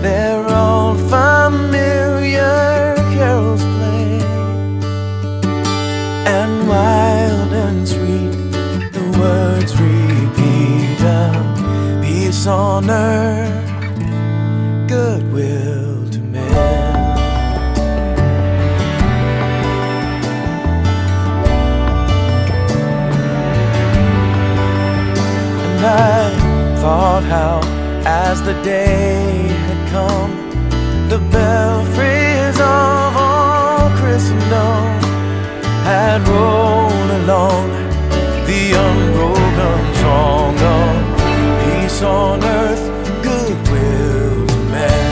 their old familiar carols play, and wild and sweet the words repeat of peace on earth, goodwill to men. And I thought how, as the day had come, the belfries of all Christendom had rolled along the unbroken song of peace on earth, goodwill to men.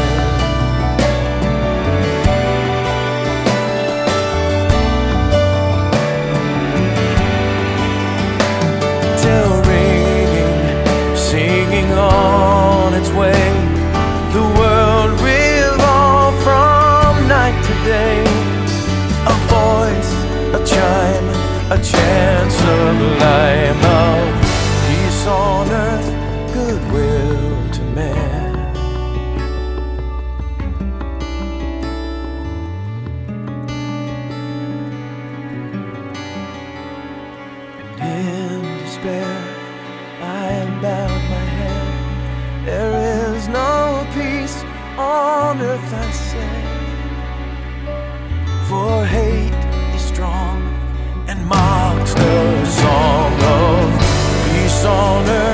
Till ringing, singing on its way, the world revolved from night to day. A voice, a chime, a chant sublime of peace on earth, goodwill to men. And in despair I bowed my head. There is no peace on earth, I say, for hate is strong and mocks the song of peace on earth.